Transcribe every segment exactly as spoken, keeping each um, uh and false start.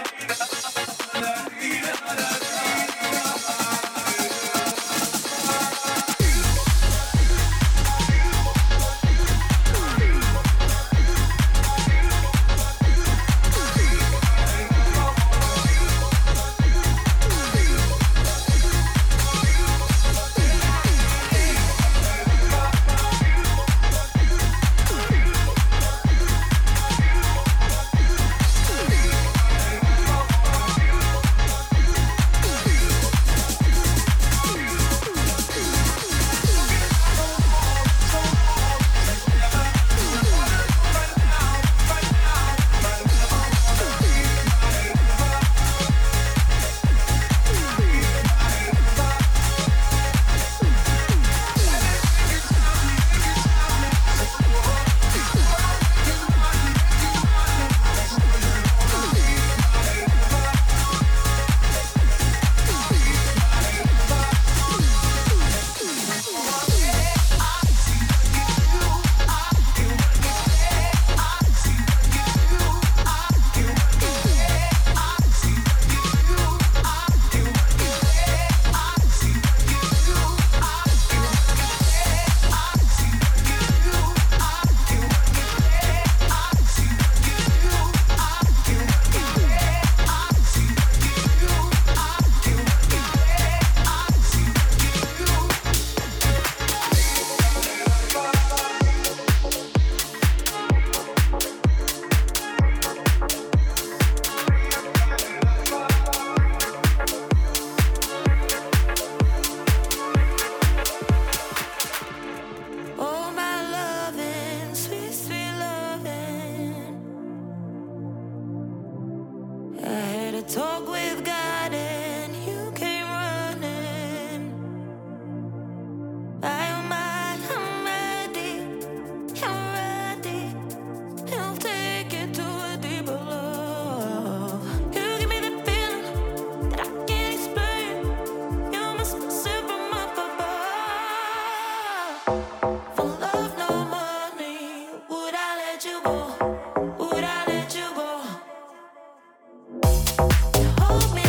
Hold me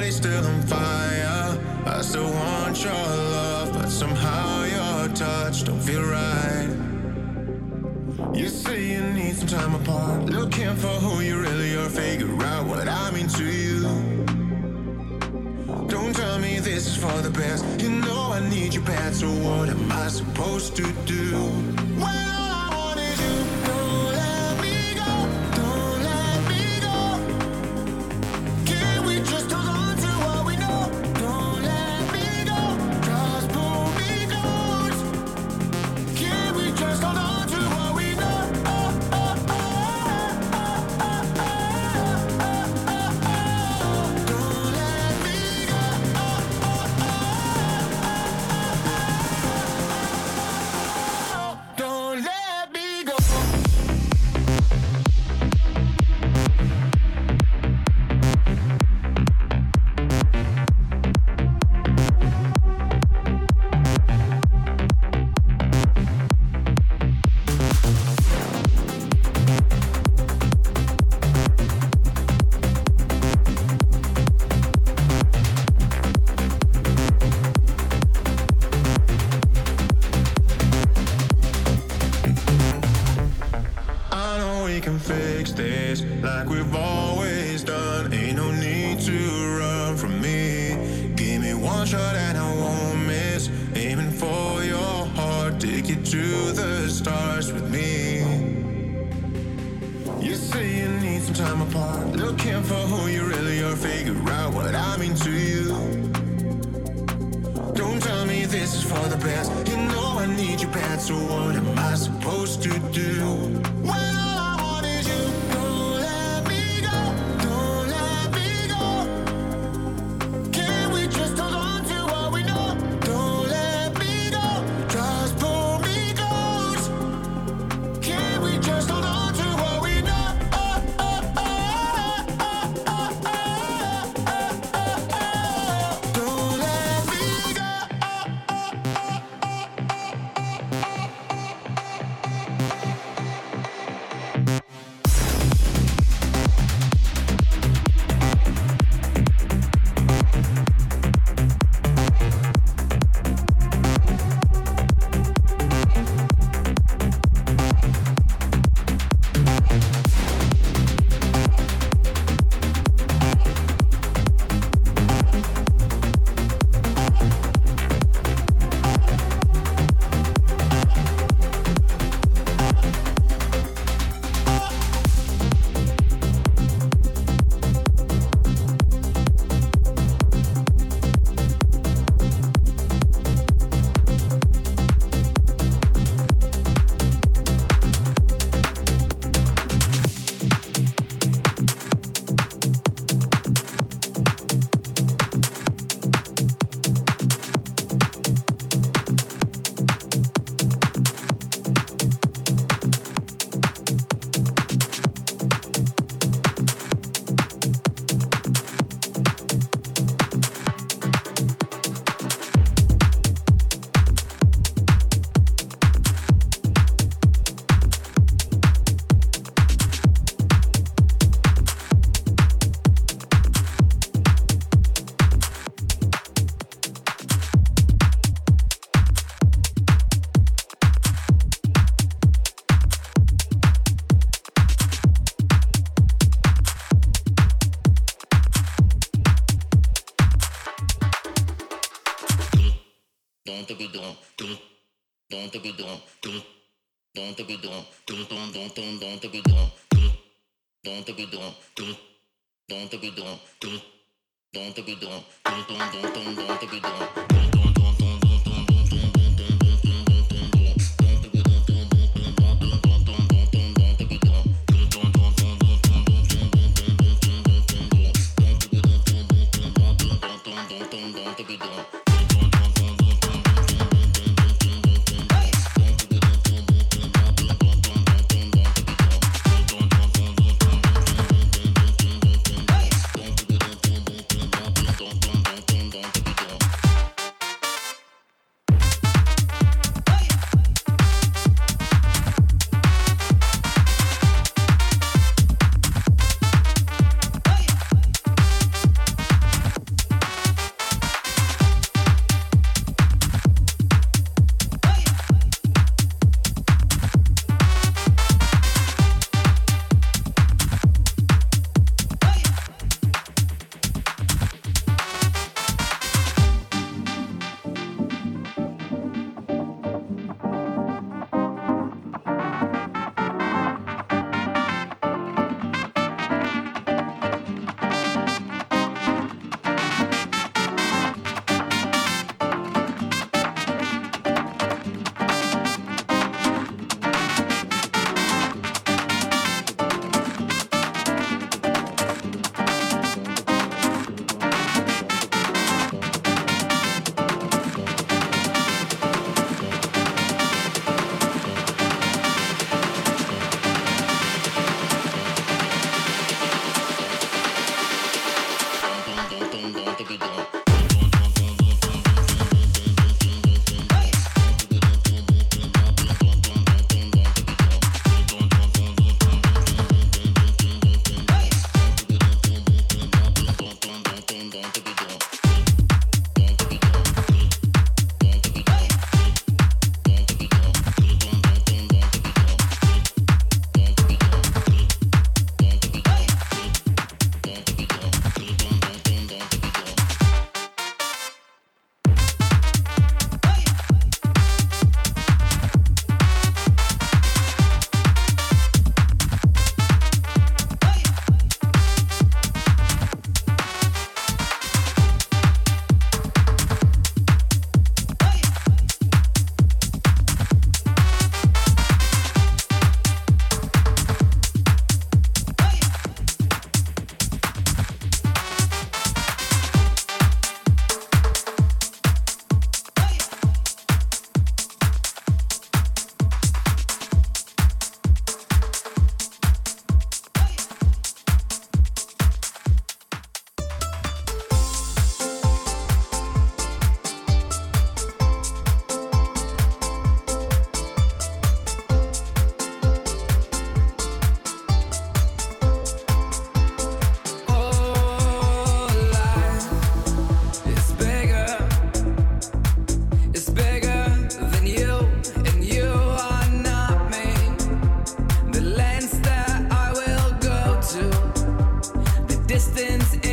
body's still on fire. I still want your love, but somehow your touch don't feel right. You say you need some time apart, looking for who you really are, figure out what I mean to you. Don't tell me this is for the best, you know I need you bad, so what am I supposed to do? When all I want is you, don't let me go, don't let me go. Can we just hold on to what we know? Don't let me go, just pull me close. Can we just hold on to what we know? Oh, oh, oh, oh, oh, oh, oh, oh. Don't let me go. Don't let me go. I know we can fix this like we've always done. Ain't no need to run from me. Give me one shot and I won't miss. Aiming for your heart, take it to the stars with me. You say you need some time apart, looking for who you really are, figure out what I mean to you. Don't tell me this is for the best, you know I need you bad, so what am I supposed to do? When all I want is you, don't let me go, don't let me go. Can we just hold on to what we know? Don't let me go, just pull me close. Can we just hold on to what we know? Oh, oh, oh, oh, oh, oh, oh, oh. Don't let me go.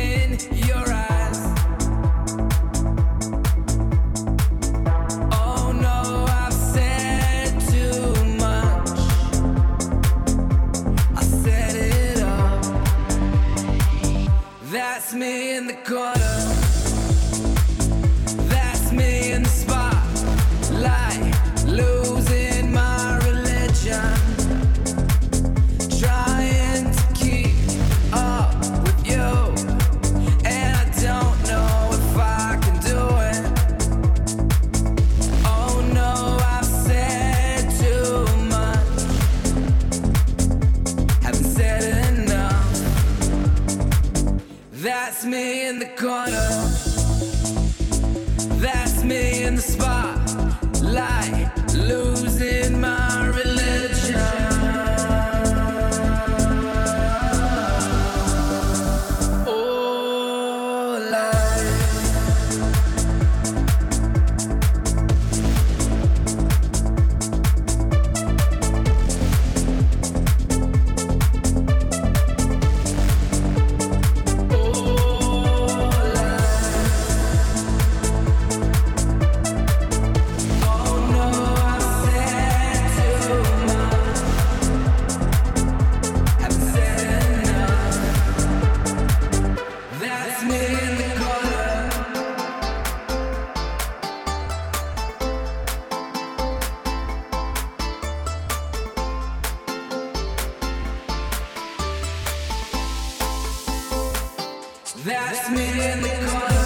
That's me in the corner.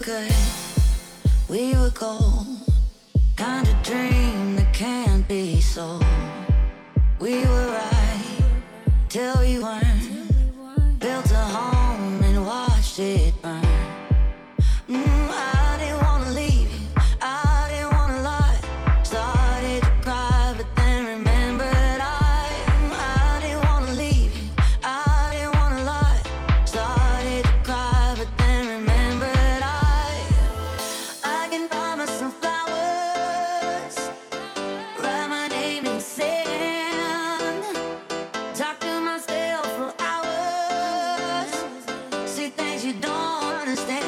good, we were gold. Kind of dream that can't be sold. We were right till we weren't. Built a home and watched it burn. Mm, I didn't wanna leave you, I didn't wanna lie. Started to cry, but then remembered I I didn't wanna leave you, I didn't wanna lie. Started to cry, but then remembered I I can buy myself flowers, write my name in sand, talk to myself for hours, see things you don't understand.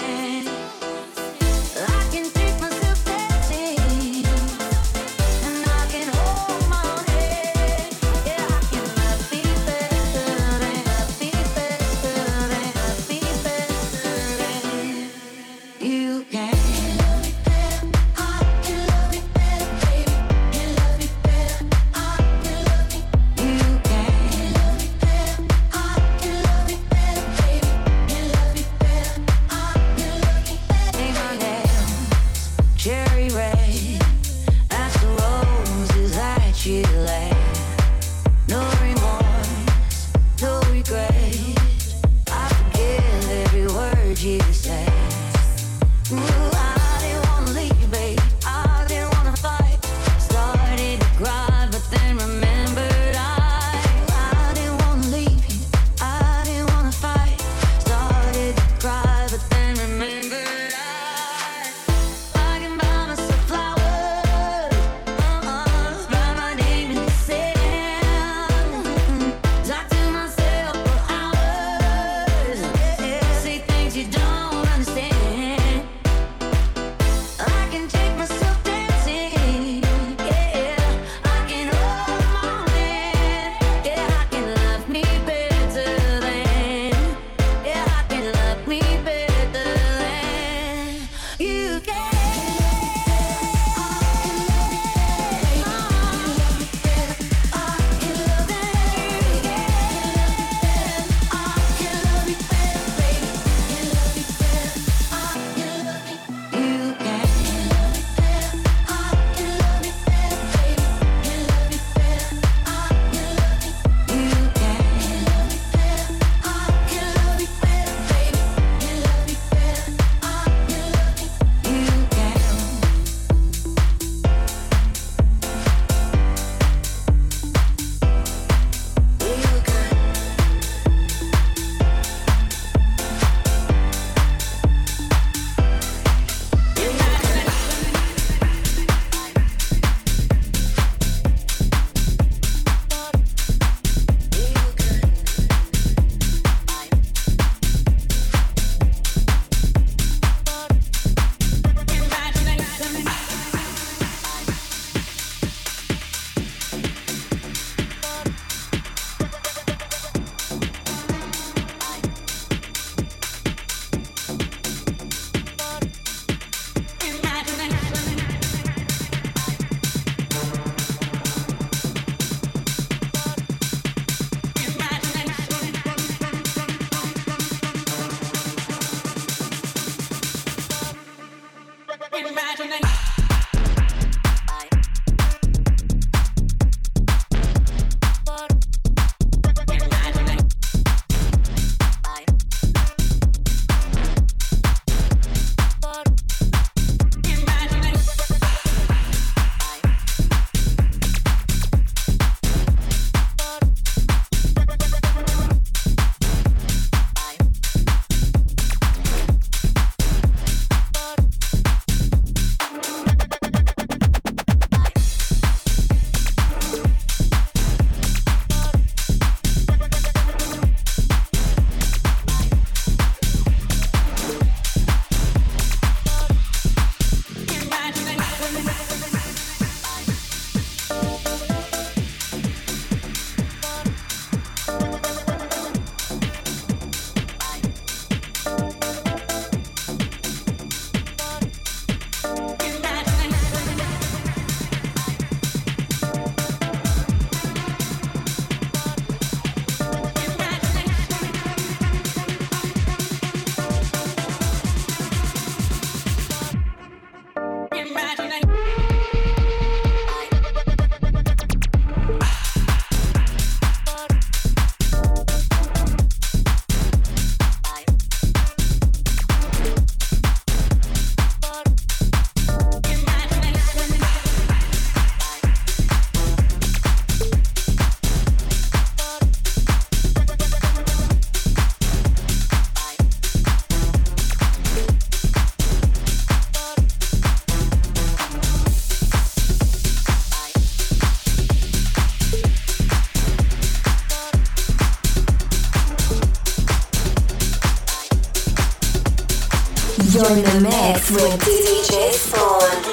I can take myself dancing, and I can hold my own head. Yeah, I can love me better than, love me better than, love me better than you can. I can love me better, baby. Can love me better. I can love me. You can love me better. I can love me better, baby. Can love me better. I can love me better. Make my nails cherry red. That's the roses that you lay. No remorse, no regret. I forgive every word you say. Ooh, I didn't wanna leave, babe. I didn't wanna fight. Started to cry, but then remembered I I didn't wanna leave you. I didn't wanna fight. Started to cry, but then remembered I I can buy myself flowers, uh-uh, write my name in the sand, talk to myself for hours, say things you don't You're in the mix with D J Spawn.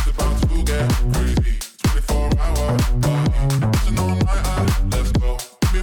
Crazy, twenty-four hour party. Listen all night, uh, let's go. Give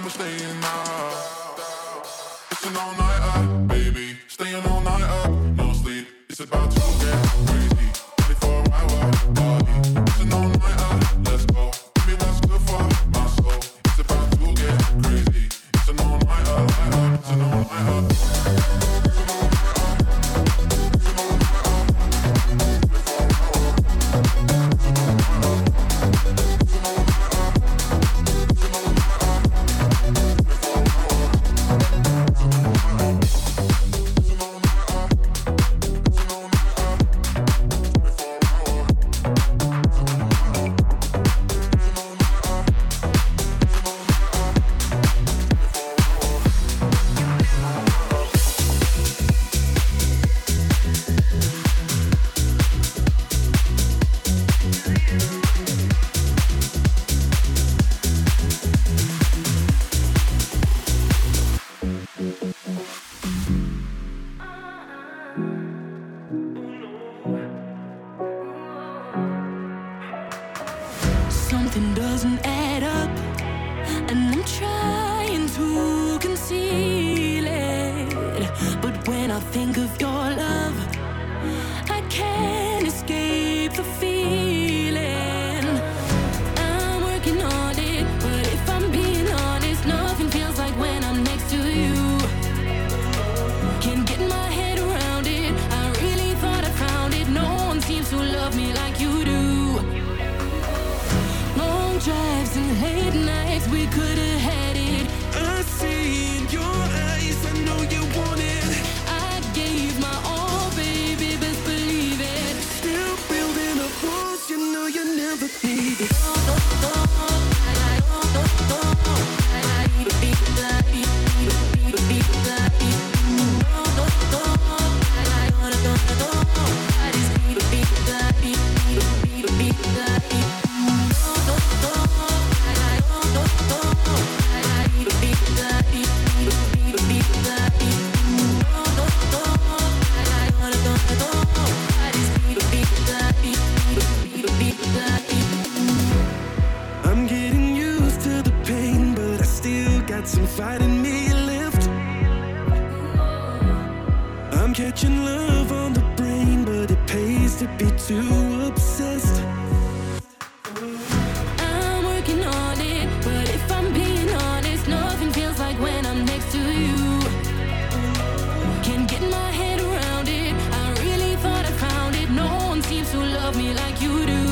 we're staying out. It's an all-nighter, baby. Staying all night up, no sleep. It's about to get crazy. twenty-four hour party. It's an all-nighter, let's go. Give me what's good for my soul. It's about to get crazy. It's an all-nighter, light up. It's an all-nighter. Something doesn't add up, and I'm trying to conceal it. But when I think of your love, I can't escape the feeling. I'm working on it, but if I'm being honest, nothing feels like when I'm next to you. Can't get my head around it. I really thought I found it. No one seems to love me like you do. Drives and late nights, we could have had it. I see in your eyes, I know you want it. I gave my all, baby, best believe it. Still building up walls, you know you never leave it. I'm getting used to the pain, but I still got some fight in me left. I'm catching love on the brain, but it pays to be too obsessed. I'm working on it, but if I'm being honest, nothing feels like when I'm next to you. Can't get my head around it. I really thought I found it. No one seems to love me like you do.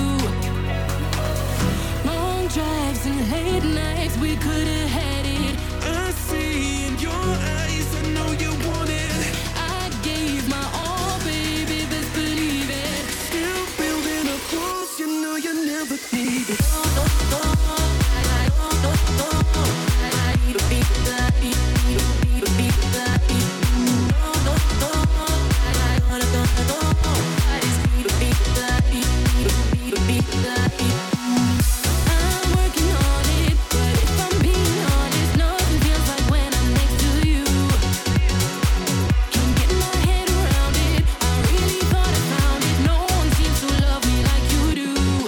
Long drives and late nights, we could have had it. I see in your eyes, I know you want it. I gave my all, baby, best believe it. Still building up walls, you know you never leave it. I'm working on it, but if I'm being honest, nothing feels like when I'm next to you. Can't get my head around it. I really thought I found it. No one seems to love me like you do.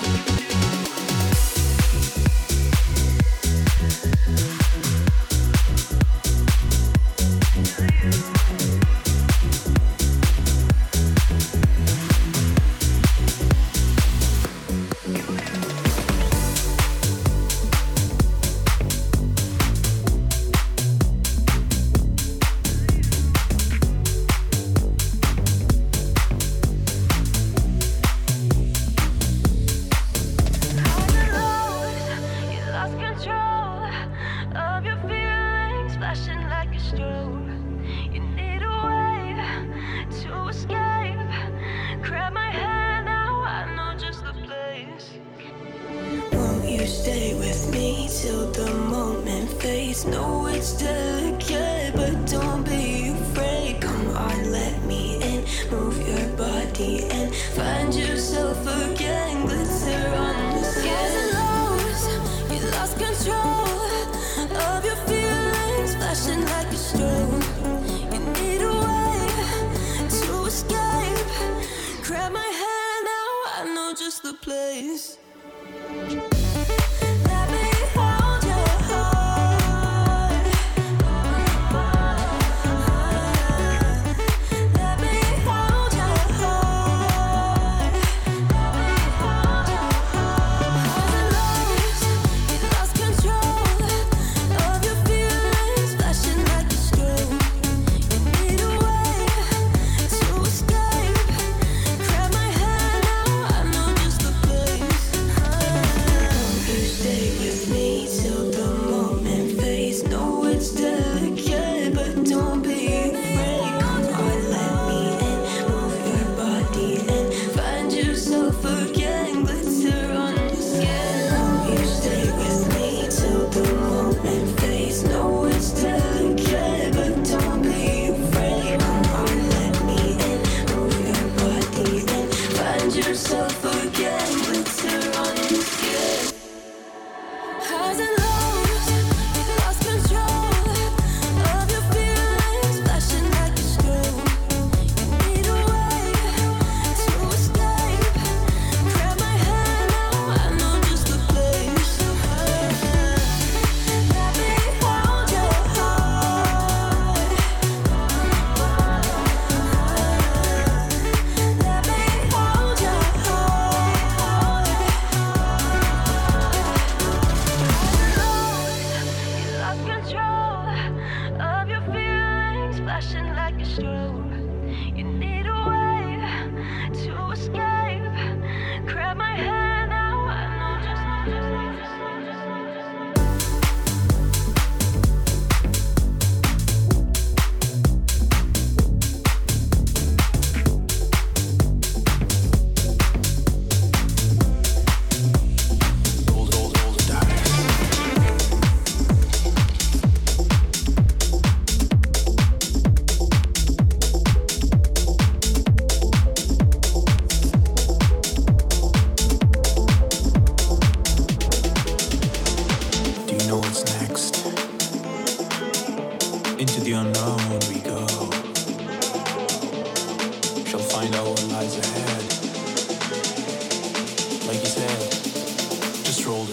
You lost control of your feelings, flashing like a strobe. You need a wave to escape. Grab my hand now, I know just the place. Won't you stay with me till the moment fades? No, it's delicate, but don't be afraid. Come on, let me in. Move your body and find yourself again. Glitter on the skin. You lost control of your feelings, flashing like a strobe. You need a way to escape. Grab my hand now, I know just the place. Let me hold your heart.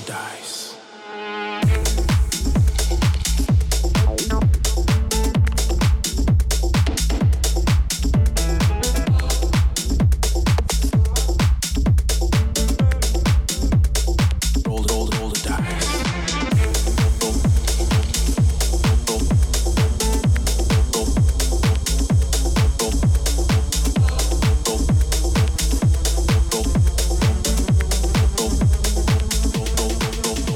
the dice. Roll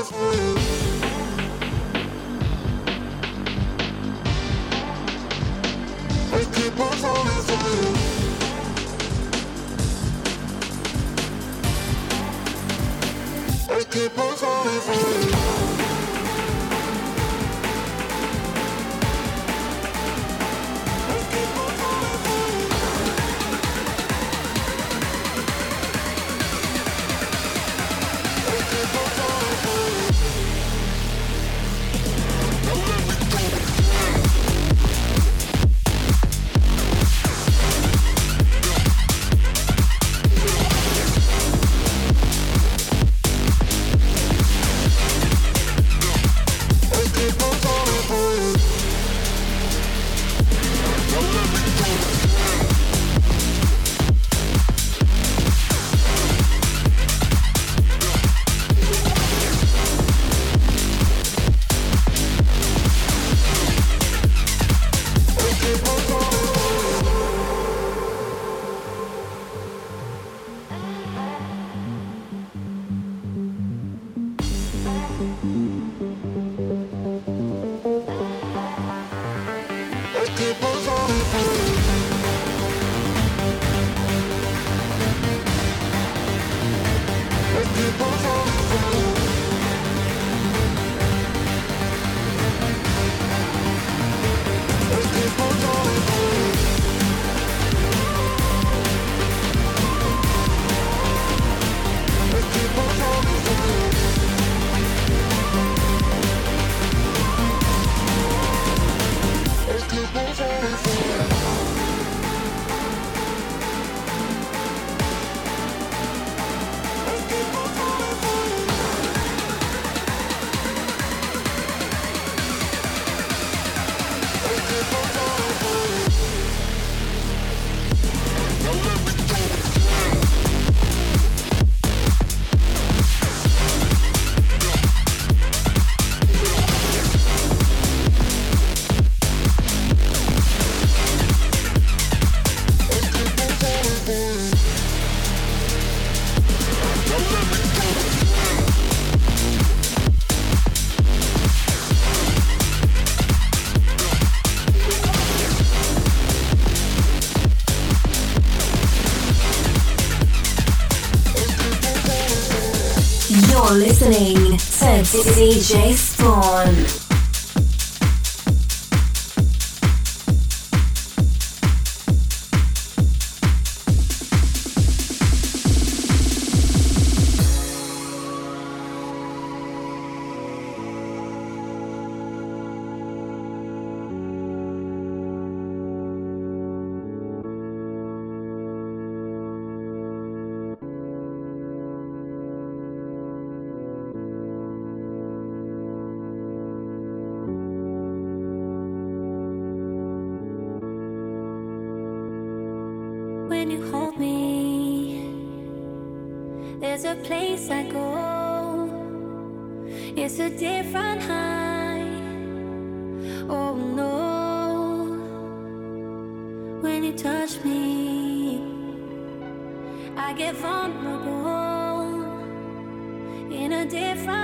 You're listening to D J Spawn. When you hold me, there's a place I go. It's a different high. Oh no. When you touch me, I get vulnerable in a different